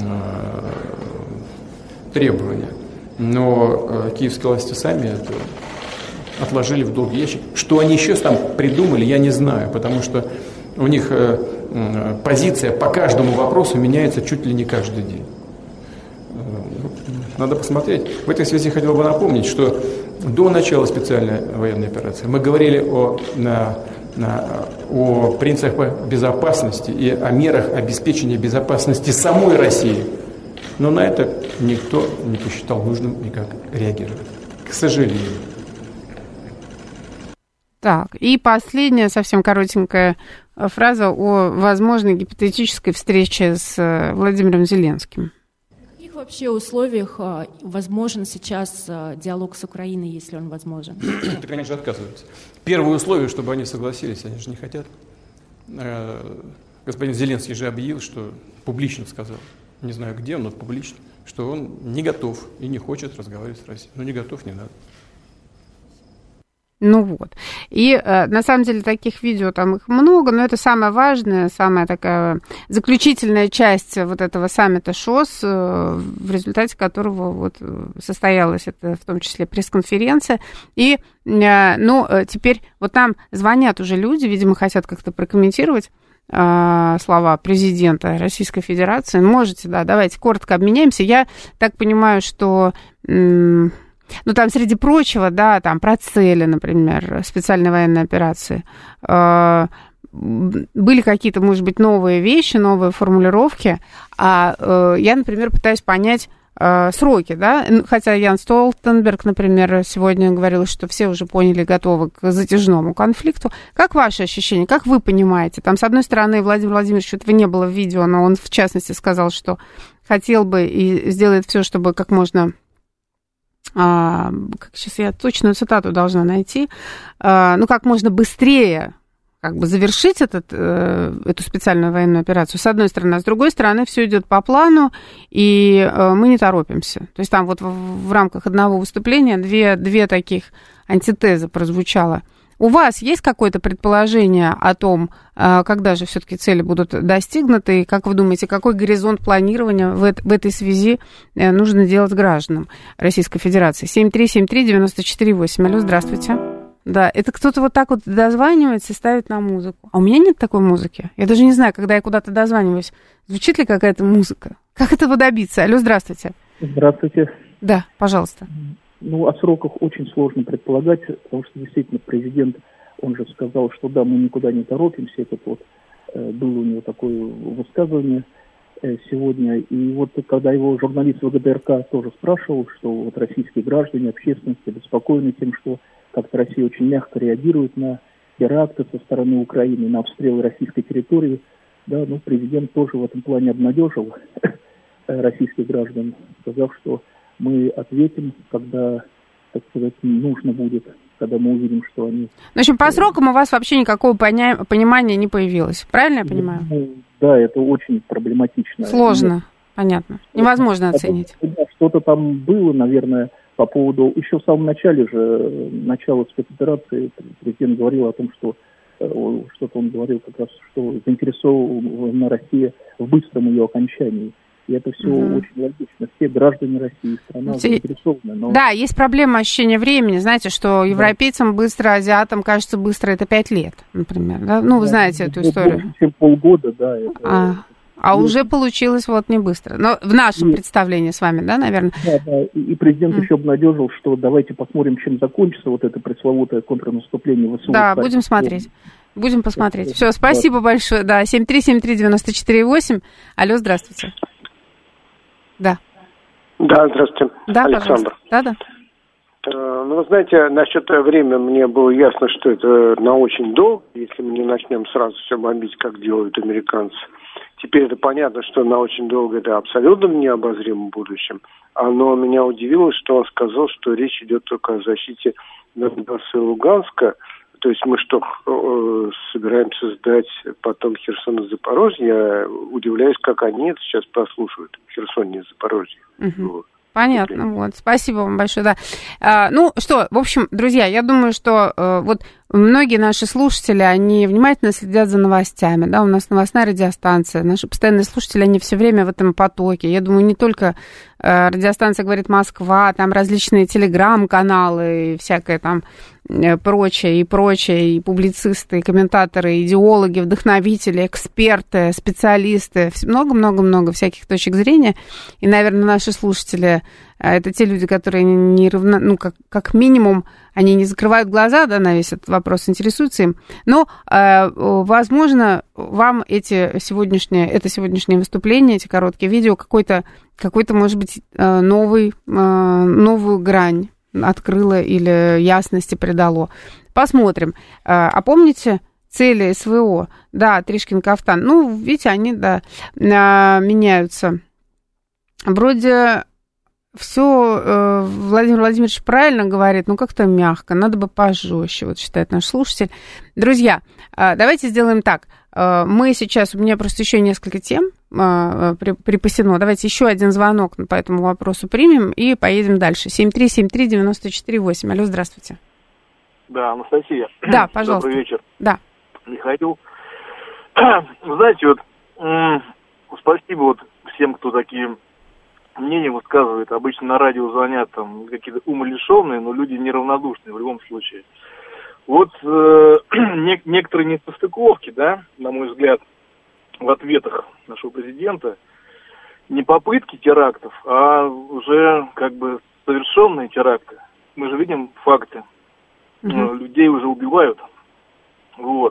требования. Но киевские власти сами это отложили в долгий ящик. Что они еще там придумали, я не знаю, потому что у них позиция по каждому вопросу меняется чуть ли не каждый день. Надо посмотреть. В этой связи хотел бы напомнить, что до начала специальной военной операции мы говорили о, на, на, о принципах безопасности и о мерах обеспечения безопасности самой России. Но на это никто не посчитал нужным никак реагировать. К сожалению. Так, и последняя, совсем коротенькая фраза о возможной гипотетической встрече с Владимиром Зеленским. В каких вообще условиях возможен сейчас диалог с Украиной, если он возможен? Это, конечно, отказываются. Первое условие, чтобы они согласились, они же не хотят. Господин Зеленский же объявил, что публично сказал, не знаю где, но публично, что он не готов и не хочет разговаривать с Россией. Ну, не готов, не надо. Ну вот. И э, на самом деле таких видео там их много, но это самая важная, самая такая заключительная часть вот этого саммита ШОС, э, в результате которого вот состоялась это, в том числе пресс-конференция. И, э, ну, теперь вот нам звонят уже люди, видимо, хотят как-то прокомментировать э, слова президента Российской Федерации. Можете, да, давайте коротко обменяемся. Я так понимаю, что... М- Ну, там, среди прочего, да, там, про цели, например, специальной военной операции, э, были какие-то, может быть, новые вещи, новые формулировки, а э, я, например, пытаюсь понять э, сроки, да, хотя Ян Столтенберг, например, сегодня говорил, что все уже поняли, готовы к затяжному конфликту. Как ваши ощущения, как вы понимаете? Там, с одной стороны, Владимир Владимирович, этого не было в видео, но он, в частности, сказал, что хотел бы и сделает все, чтобы как можно... А, сейчас я точную цитату должна найти, а, ну, как можно быстрее как бы завершить этот, э, эту специальную военную операцию, с одной стороны, а с другой стороны, все идет по плану, и э, мы не торопимся. То есть там вот в, в рамках одного выступления две, две таких антитезы прозвучало. У вас есть какое-то предположение о том, э, когда же все-таки цели будут достигнуты, и как вы думаете, какой горизонт планирования в, в этой связи э, нужно делать гражданам Российской Федерации? семь три семь три девять четыре восемь. Алло, здравствуйте. Да, это кто-то вот так вот дозванивается и ставит на музыку. А у меня нет такой музыки. Я даже не знаю, когда я куда-то дозваниваюсь, звучит ли какая-то музыка. Как этого добиться? Алло, здравствуйте. Здравствуйте. Да, пожалуйста. Ну, о сроках очень сложно предполагать, потому что действительно президент, он же сказал, что да, мы никуда не торопимся. Это вот э, было у него такое высказывание э, сегодня. И вот когда его журналист ВГТРК тоже спрашивал, что вот российские граждане, общественность обеспокоены тем, что как-то Россия очень мягко реагирует на теракты со стороны Украины, на обстрелы российской территории. Да, ну, президент тоже в этом плане обнадежил российских граждан, сказав, что мы ответим, когда, так сказать, нужно будет, когда мы увидим, что они... В общем, по срокам у вас вообще никакого поня... понимания не появилось. Правильно я понимаю? Ну, да, это очень проблематично. Сложно, Нет. Понятно. Невозможно оценить. Да, что-то там было, наверное, по поводу... Еще в самом начале же, начала спецоперации, президент говорил о том, что что-то он говорил как раз, что заинтересована Россия в быстром ее окончании. И это все угу. очень логично. Все граждане России, страна заинтересованы. Но... Да, есть проблема ощущения времени. Знаете, что европейцам да. быстро, азиатам кажется быстро, это пять лет, например. Да? Ну, вы да, знаете эту историю. Больше, чем полгода, да. Это... А, а уже получилось вот не быстро. Но в нашем Нет. представлении с вами, да, наверное? Да, да. И президент mm. еще обнадежил, что давайте посмотрим, чем закончится вот это пресловутое контрнаступление ВСУ. Да, будем смотреть. Будем посмотреть. Все, спасибо да. большое. Да, семь три семь три девять четыре восемь. Алло, здравствуйте. Да. Да, здравствуйте. Да, Александр. Да, да. Ну, вы знаете, насчет времени мне было ясно, что это на очень долго, если мы не начнем сразу все бомбить, как делают американцы. Теперь это понятно, что на очень долго это абсолютно в необозримом будущем. Но меня удивило, что он сказал, что речь идет только о защите Донбасса и Луганска. То есть мы что, э, собираемся сдать потом Херсон и Запорожье? Я удивляюсь, как они это сейчас послушают, Херсон и Запорожье. Угу. Вот. Понятно, вот. Спасибо вам большое, да. А, ну что, в общем, друзья, я думаю, что э, вот многие наши слушатели, они внимательно следят за новостями, да, у нас новостная радиостанция, наши постоянные слушатели, они все время в этом потоке. Я думаю, не только э, радиостанция «Говорит Москва», там различные телеграм-каналы и всякое там прочее и прочее, и публицисты, и комментаторы, и идеологи, вдохновители, эксперты, специалисты, много-много-много всяких точек зрения. И, наверное, наши слушатели — это те люди, которые не равно, ну, как, как минимум, они не закрывают глаза, да, на весь этот вопрос, интересуются им. Но, э, возможно, вам эти сегодняшние, это сегодняшнее выступление, эти короткие видео, какой-то, какой-то, может быть, новый, новую грань открыло или ясности придало. Посмотрим. А помните цели СВО? Да, Тришкин кафтан. Ну, видите, они, да, меняются. Вроде все Владимир Владимирович правильно говорит, но как-то мягко, надо бы пожестче, вот считает наш слушатель. Друзья, давайте сделаем так. Мы сейчас, у меня просто еще несколько тем припасено. Давайте еще один звонок по этому вопросу примем и поедем дальше. семь три семь три девять четыре восемь. Алло, здравствуйте. Да, Анастасия. Да, пожалуйста. Добрый вечер. Да. Михаил. Вы знаете, вот спасибо вот всем, кто такие мнения высказывает. Обычно на радио звонят там какие-то умалишенные, но люди неравнодушные в любом случае. Вот э, не, некоторые несостыковки, да, на мой взгляд, в ответах нашего президента, не попытки терактов, а уже как бы совершенные теракты. Мы же видим факты. Mm-hmm. Людей уже убивают. Вот.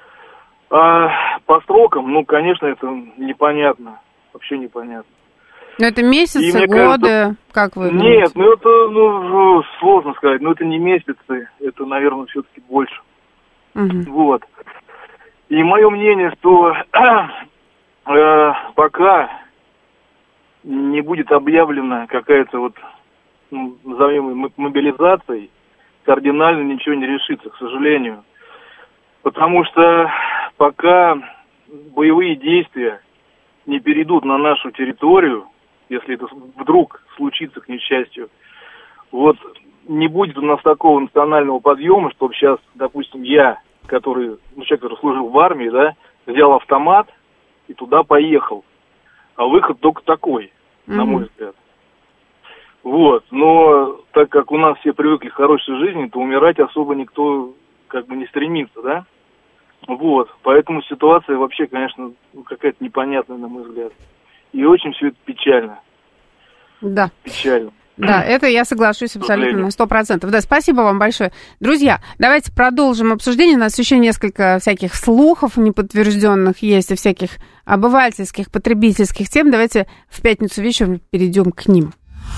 А по срокам, ну, конечно, это непонятно. Вообще непонятно. Но это месяцы, годы, кажется, как вы думаете? Нет, ну это ну, сложно сказать. Но это не месяцы, это, наверное, все-таки больше. Угу. Вот. И мое мнение, что э, пока не будет объявлена какая-то вот, ну, назовем ее мобилизацией, кардинально ничего не решится, к сожалению. Потому что пока боевые действия не перейдут на нашу территорию, если это вдруг случится, к несчастью, вот не будет у нас такого национального подъема, чтобы сейчас, допустим, я, который, ну, человек, который служил в армии, да, взял автомат и туда поехал. А выход только такой, mm-hmm. на мой взгляд. Вот, но так как у нас все привыкли к хорошей жизни, то умирать особо никто как бы не стремится, да? Вот, поэтому ситуация вообще, конечно, какая-то непонятная, на мой взгляд. И очень все это печально. Да. Печально. Да, это я соглашусь абсолютно на сто процентов. Да, спасибо вам большое. Друзья, давайте продолжим обсуждение. У нас еще несколько всяких слухов неподтвержденных есть и всяких обывательских, потребительских тем. Давайте в пятницу вечером перейдем к ним.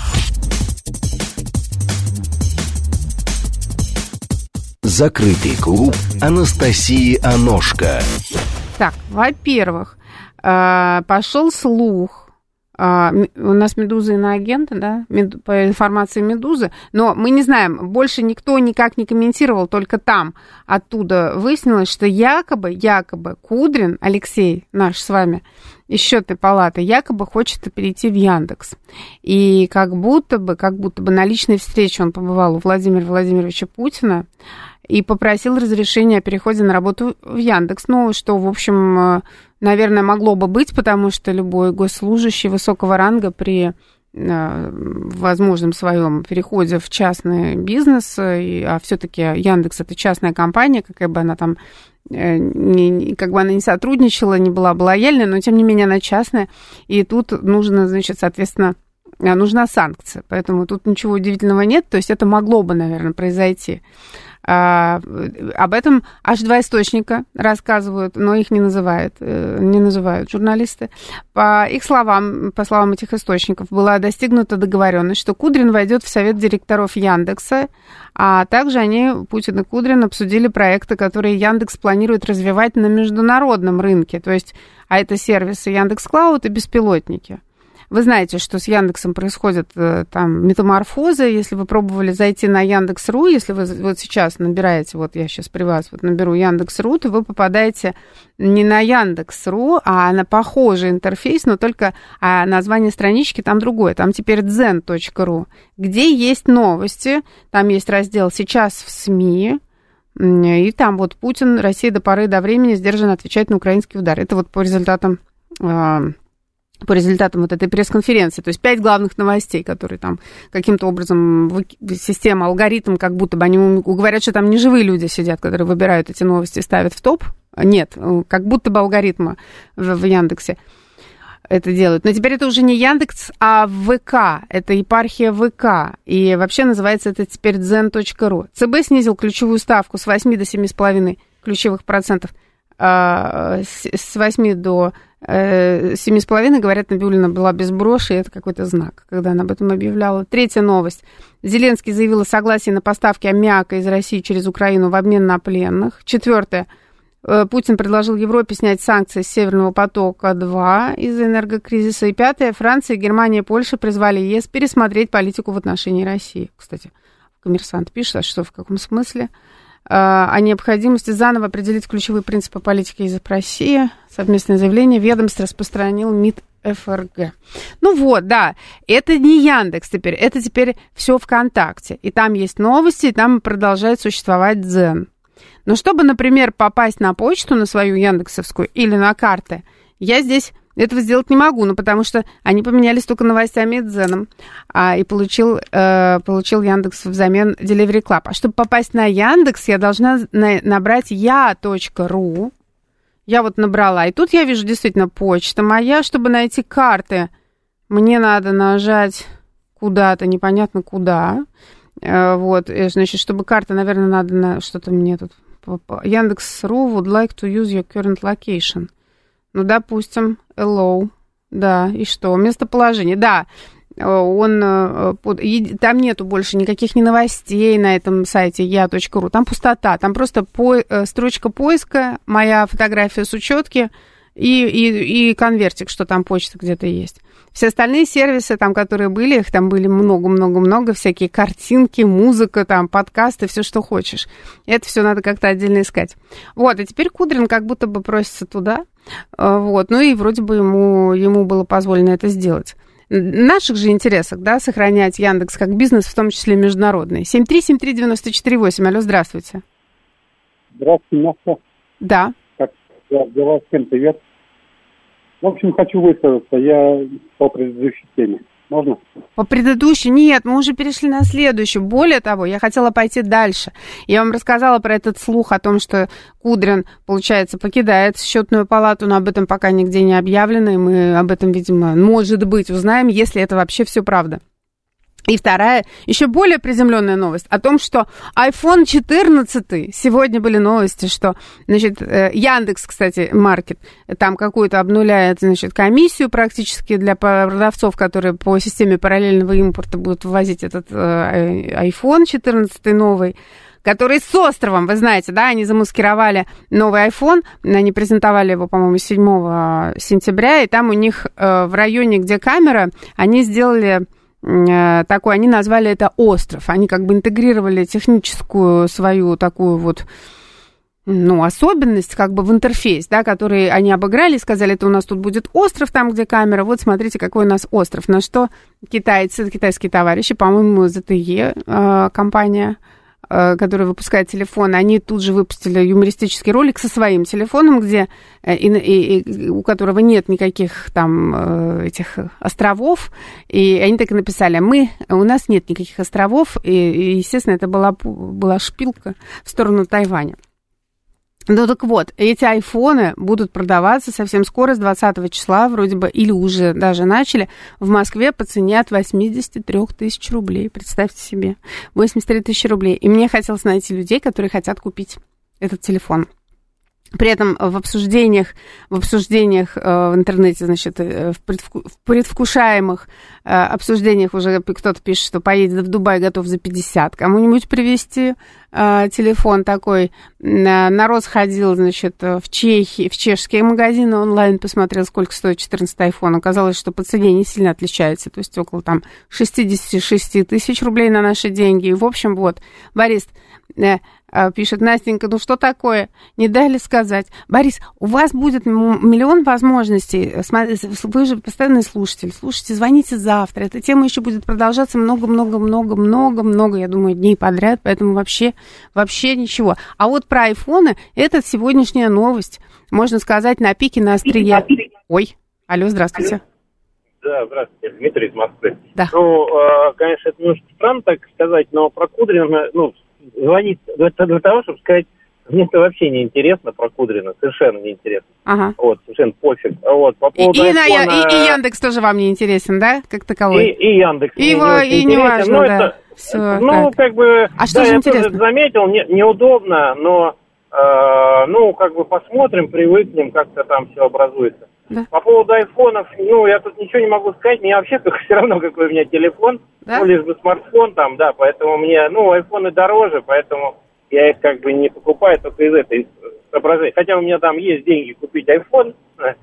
Закрытый клуб Анастасии Аношко. Так, во-первых, пошел слух. Uh, у нас «Медуза» иноагенты, да, Мед... по информации «Медузы», но мы не знаем, больше никто никак не комментировал, только там оттуда выяснилось, что якобы, якобы Кудрин Алексей, наш с вами, из счетной палаты, якобы хочет перейти в Яндекс. И как будто бы, как будто бы на личной встрече он побывал у Владимира Владимировича Путина и попросил разрешения о переходе на работу в Яндекс. Ну, что, в общем, наверное, могло бы быть, потому что любой госслужащий высокого ранга при возможном своем переходе в частный бизнес, а все-таки Яндекс это частная компания, какая бы она там, не, как бы она не сотрудничала, не была бы лояльной, но тем не менее она частная, и тут нужно, значит, соответственно, нужна санкция, поэтому тут ничего удивительного нет, то есть это могло бы, наверное, произойти. А, об этом аж два источника рассказывают, но их не называют, не называют журналисты. По их словам, по словам этих источников, была достигнута договоренность, что Кудрин войдет в совет директоров Яндекса, а также они, Путин и Кудрин, обсудили проекты, которые Яндекс планирует развивать на международном рынке, то есть, а это сервисы Яндекс.Клауд и беспилотники. Вы знаете, что с Яндексом происходят там метаморфозы. Если вы пробовали зайти на Яндекс.ру, если вы вот сейчас набираете, вот я сейчас при вас вот наберу Яндекс.ру, то вы попадаете не на Яндекс.ру, а на похожий интерфейс, но только а название странички там другое. Там теперь дзен точка ру, где есть новости, там есть раздел «Сейчас в СМИ», и там вот Путин, Россия до поры до времени сдержанно отвечает на украинский удар. Это вот по результатам... по результатам вот этой пресс-конференции. То есть пять главных новостей, которые там каким-то образом система, алгоритм, как будто бы они говорят, что там не живые люди сидят, которые выбирают эти новости и ставят в топ. Нет, как будто бы алгоритмы в, в Яндексе это делают. Но теперь это уже не Яндекс, а ВК. Это епархия ВК. И вообще называется это теперь дзен точка ру. ЦБ снизил ключевую ставку с восьми до семи с половиной ключевых процентов. С восьми до семи с половиной, говорят, Набиуллина была без броши, и это какой-то знак, когда она об этом объявляла. Третья новость. Зеленский заявил о согласии на поставки аммиака из России через Украину в обмен на пленных. Четвертое. Путин предложил Европе снять санкции с Северного потока-два из-за энергокризиса. И пятое. Франция, Германия, Польша призвали ЕС пересмотреть политику в отношении России. Кстати, «Коммерсант» пишет, а что, в каком смысле? О необходимости заново определить ключевые принципы политики язык России. Совместное заявление ведомств распространил МИД ФРГ. Ну вот, да, это не Яндекс теперь, это теперь все ВКонтакте. И там есть новости, и там продолжает существовать Дзен. Но чтобы, например, попасть на почту, на свою яндексовскую или на карты, я здесь этого сделать не могу, ну, потому что они поменялись только новостями и Дзеном, а, и получил, э, получил Яндекс взамен Delivery Club. А чтобы попасть на Яндекс, я должна на, набрать я точка ру. Я вот набрала, и тут я вижу действительно почта моя. Чтобы найти карты, мне надо нажать куда-то, непонятно куда. Э, вот, значит, чтобы карта, наверное, надо на что-то мне тут... Яндекс.ру would like to use your current location. Ну, допустим, hello, да, и что? Местоположение, да, он, там нету больше никаких ни новостей на этом сайте я точка ру, там пустота, там просто по, строчка поиска, моя фотография с учетки, и, и, и конвертик, что там почта где-то есть. Все остальные сервисы, там, которые были, их там были много-много-много, всякие картинки, музыка, там, подкасты, все, что хочешь. Это все надо как-то отдельно искать. Вот, и теперь Кудрин как будто бы просится туда, вот, ну и вроде бы ему, ему было позволено это сделать. В наших же интересах, да, сохранять Яндекс как бизнес, в том числе международный. семь три семь три девяносто четыре восемь. Алло, здравствуйте. Здравствуйте, Настя. Да. Как дела? Всем привет. В общем, хочу высказаться. Я по предыдущей теме. Можно? По предыдущей? Нет, мы уже перешли на следующую. Более того, я хотела пойти дальше. Я вам рассказала про этот слух о том, что Кудрин, получается, покидает счетную палату, но об этом пока нигде не объявлено, и мы об этом, видимо, может быть, узнаем, если это вообще все правда. И вторая, еще более приземленная новость о том, что айфон четырнадцать, сегодня были новости, что, значит, Яндекс, кстати, Маркет, там какую-то обнуляет, значит, комиссию практически для продавцов, которые по системе параллельного импорта будут ввозить этот айфон четырнадцать новый, который с островом, вы знаете, да, они замаскировали новый iPhone, они презентовали его, по-моему, седьмого сентября, и там у них в районе, где камера, они сделали... такой, они назвали это остров. Они как бы интегрировали техническую свою такую вот, ну, особенность как бы в интерфейс, да, который они обыграли, сказали, это у нас тут будет остров, там, где камера, вот смотрите, какой у нас остров. На что китайцы, китайские товарищи, по-моему, зет тэ е э, компания, э, которая выпускает телефон, они тут же выпустили юмористический ролик со своим телефоном, где, э, и, и, и, у которого нет никаких там э, этих островов, и они так и написали, мы, у нас нет никаких островов, и, и естественно, это была, была шпилка в сторону Тайваня. Ну так вот, эти айфоны будут продаваться совсем скоро, с двадцатого числа вроде бы, или уже даже начали, в Москве по цене от восемьдесят три тысячи рублей, представьте себе, восемьдесят три тысячи рублей. И мне хотелось найти людей, которые хотят купить этот телефон. При этом в обсуждениях, в обсуждениях э, в интернете, значит, в, предвку, в предвкушаемых э, обсуждениях уже кто-то пишет, что поедет в Дубай, готов за пятьдесят кому-нибудь привезти э, телефон такой. Народ сходил, значит, в Чехии, в чешские магазины онлайн, посмотрел, сколько стоит четырнадцатый айфон. Оказалось, что по цене не сильно отличается, то есть около там шестьдесят шесть тысяч рублей на наши деньги. И, в общем, вот, Борис... Э, пишет, Настенька, ну что такое? Не дали сказать. Борис, у вас будет миллион возможностей. Вы же постоянный слушатель. Слушайте, звоните завтра. Эта тема еще будет продолжаться много-много-много-много-много, я думаю, дней подряд, поэтому вообще, вообще ничего. А вот про айфоны, это сегодняшняя новость. Можно сказать, на пике, на острие. Ой, алло, здравствуйте. Да, здравствуйте, Дмитрий из Москвы. Да. Ну, конечно, это немножко странно так сказать, но про Кудрина, ну, звонить для того, чтобы сказать, мне это вообще не интересно про Кудрина, совершенно не интересно. Ага. Вот, совершенно пофиг. Вот, по поводу и, айфона... и, и, и Яндекс тоже вам не интересен, да, как таковой? И, и Яндекс и его, не и не важно, но да. Это, Все, ну, так. как бы, а что да, же я интересно? тоже заметил, не, неудобно, но, э, ну, как бы посмотрим, привыкнем, как-то там все образуется. Да. По поводу айфонов, ну, я тут ничего не могу сказать, мне вообще все равно, какой у меня телефон, да? ну, лишь бы смартфон там, да, поэтому мне, ну, айфоны дороже, поэтому я их как бы не покупаю только из этой соображения. Хотя у меня там есть деньги купить айфон,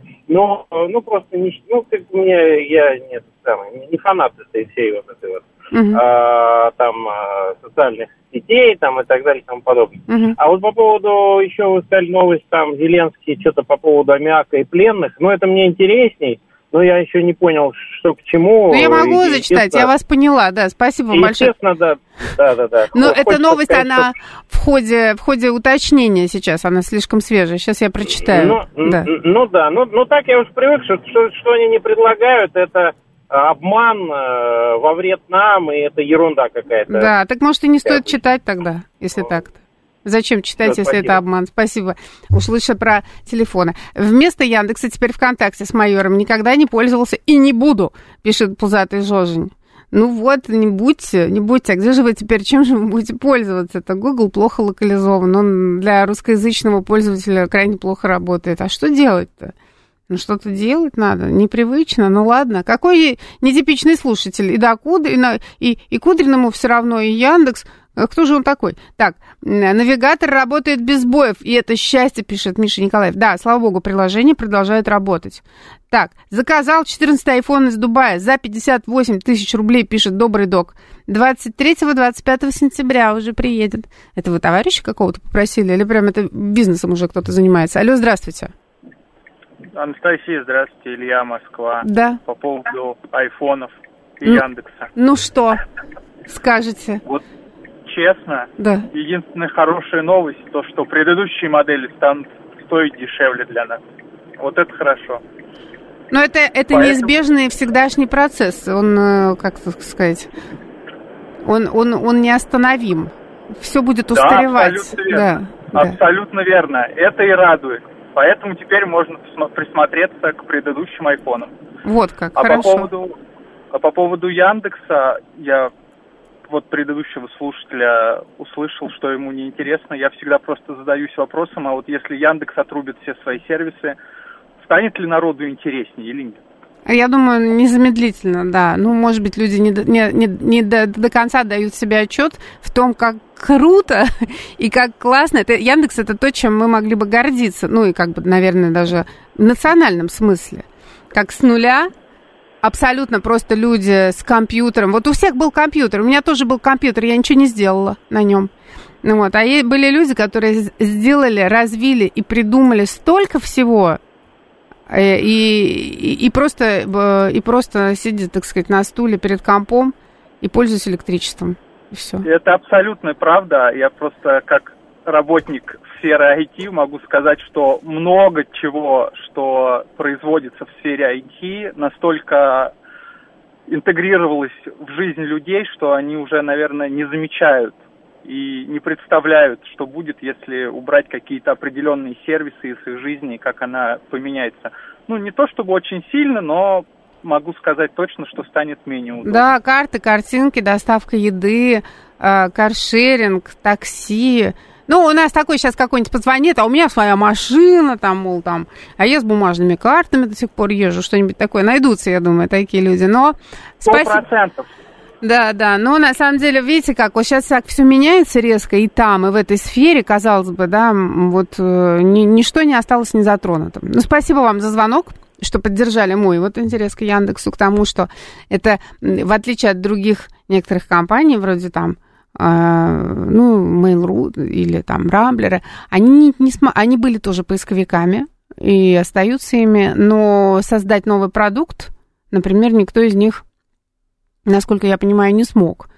но, ну, просто не, ну, как мне, я не, самый, не фанат этой всей вот этой вот, uh-huh. а, там, а, социальных сетей, там, и так далее, и тому подобное. Uh-huh. А вот по поводу, еще вы сказали новость, там, Зеленский, что-то по поводу аммиака и пленных, ну, это мне интересней, но я еще не понял, что к чему. Ну, я могу и, зачитать, я вас поняла, да, спасибо вам большое. Естественно, да, да, да, да. Но эта Хочется новость, сказать, она что... в ходе, в ходе уточнения сейчас, она слишком свежая, сейчас я прочитаю. Ну да, ну, да. ну, ну так я уж привык, что, что, что они не предлагают, это обман э, во вред нам, и это ерунда какая-то. Да, так может и не стоит читать тогда, если так-то. Зачем читать, да, если спасибо. Это обман? Спасибо. Уж лучше про телефоны. Вместо Яндекса теперь ВКонтакте с майором никогда не пользовался и не буду, пишет пузатый Жожень. Ну вот, не будьте, не будьте. А где же вы теперь, чем же вы будете пользоваться? Это Google плохо локализован, он для русскоязычного пользователя крайне плохо работает. А что делать-то? Ну, что-то делать надо, непривычно, ну ладно. Какой нетипичный слушатель. И до Куд... и, на... и, и Кудриному все равно, и Яндекс... Кто же он такой? Так, навигатор работает без сбоев, и это счастье, пишет Миша Николаев. Да, слава богу, приложение продолжает работать. Так, заказал четырнадцатый айфон из Дубая за пятьдесят восемь тысяч рублей, пишет Добрый Док. двадцать третьего — двадцать пятого сентября уже приедет. Это вы товарища какого-то попросили, или прям это бизнесом уже кто-то занимается? Алло, здравствуйте. Анастасия, здравствуйте, Илья, Москва. Да. По поводу айфонов и ну, Яндекса. Ну что скажете? Вот честно, да. Единственная хорошая новость, то, что предыдущие модели станут стоить дешевле для нас. Вот это хорошо. Но это, это Поэтому... неизбежный всегдашний процесс. Он, как сказать, он, он, он неостановим. Все будет устаревать. Да, абсолютно верно. Да, абсолютно да. верно. Это и радует. Поэтому теперь можно присмотреться к предыдущим айфонам. Вот как, а хорошо. По поводу, а по поводу Яндекса, я вот предыдущего слушателя услышал, что ему неинтересно. Я всегда просто задаюсь вопросом, а вот если Яндекс отрубит все свои сервисы, станет ли народу интереснее или нет? Я думаю, незамедлительно, да. Ну, может быть, люди не, не, не, не до, до конца дают себе отчет в том, как круто и как классно. Это, Яндекс — это то, чем мы могли бы гордиться. Ну, и как бы, наверное, даже в национальном смысле. Как с нуля абсолютно просто люди с компьютером. Вот у всех был компьютер, у меня тоже был компьютер, я ничего не сделала на нем. Ну, вот. А были люди, которые сделали, развили и придумали столько всего, И, и, и, просто, и просто сидит, так сказать, на стуле перед компом и пользуясь электричеством. И все. Это абсолютная правда. Я просто как работник сферы ай ти могу сказать, что много чего, что производится в сфере ай ти, настолько интегрировалось в жизнь людей, что они уже, наверное, не замечают и не представляют, что будет, если убрать какие-то определенные сервисы из их жизни, как она поменяется. Ну, не то чтобы очень сильно, но могу сказать точно, что станет менее удобно. Да, карты, картинки, доставка еды, каршеринг, такси. Ну, у нас такой сейчас какой-нибудь позвонит, а у меня своя машина, там, мол, там, а я с бумажными картами до сих пор езжу, что-нибудь такое. Найдутся, я думаю, такие люди, но... Сто процентов. Да, да, но на самом деле, видите, как вот сейчас так все меняется резко и там, и в этой сфере, казалось бы, да, вот ни, ничто не осталось незатронутым. Ну, спасибо вам за звонок, что поддержали мой вот интерес к Яндексу, к тому, что это, в отличие от других некоторых компаний, вроде там, э, ну, Mail.ru или там Рамблеры, они, не, не см... они были тоже поисковиками и остаются ими, но создать новый продукт, например, никто из них, насколько я понимаю, не смог.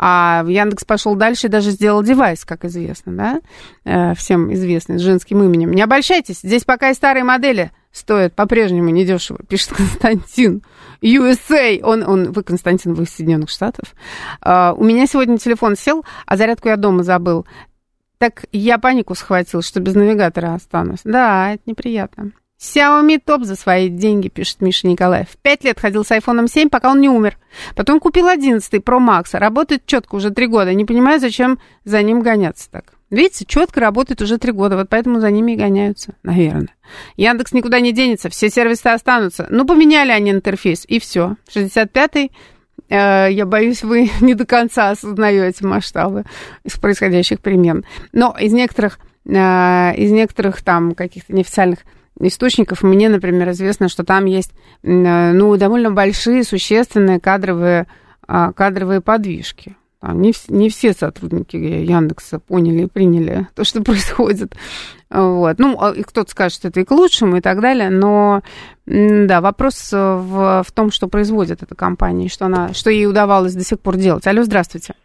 А Яндекс пошел дальше и даже сделал девайс, как известно, да, всем известный, с женским именем. Не обольщайтесь, здесь пока и старые модели стоят по-прежнему недешево, пишет Константин. ю эс эй, он, он, вы, Константин, вы из Соединенных Штатов. Uh, у меня сегодня телефон сел, а зарядку я дома забыл. Так я панику схватил, что без навигатора останусь. Да, это неприятно. Xiaomi топ за свои деньги, пишет Миша Николаев. Пять лет ходил с айфоном семь, пока он не умер. Потом купил одиннадцатый Pro Max. Работает четко уже три года. Не понимаю, зачем за ним гоняться так. Видите, четко работает уже три года. Вот поэтому за ними и гоняются, наверное. Яндекс никуда не денется, все сервисы останутся. Ну, поменяли они интерфейс, и все. шестьдесят пятый, э, я боюсь, вы не до конца осознаете масштабы из происходящих перемен. Но из некоторых, э, из некоторых там каких-то неофициальных источников мне, например, известно, что там есть, ну, довольно большие, существенные кадровые, кадровые подвижки. Там не, не все сотрудники Яндекса поняли и приняли то, что происходит. Вот. Ну, и кто-то скажет, что это и к лучшему, и так далее, но, да, вопрос в, в том, что производит эта компания, что, она, что ей удавалось до сих пор делать. Алло, здравствуйте.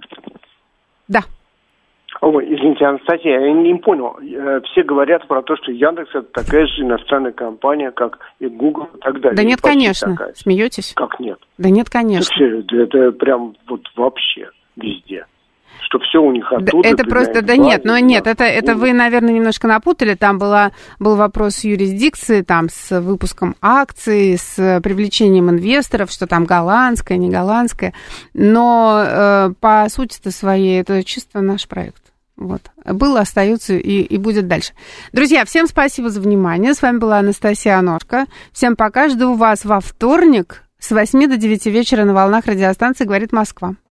Да. Ой, извините, Анастасия, я не понял. Все говорят про то, что Яндекс — это такая же иностранная компания, как и Google и так далее. Да нет, конечно. Такая. Смеетесь? Как нет? Да нет, конечно. Это, это прям вот вообще везде. Что все у них оттуда. Это просто, да нет, но нет, это, это вы, наверное, немножко напутали. Там была, был вопрос юрисдикции, там с выпуском акций, с привлечением инвесторов, что там голландское, не голландское. Но э, по сути-то своей это чисто наш проект. Вот. Было, остается и, и будет дальше. Друзья, всем спасибо за внимание. С вами была Анастасия Аношко. Всем пока. Жду вас во вторник с восьми до девяти вечера на волнах радиостанции «Говорит Москва».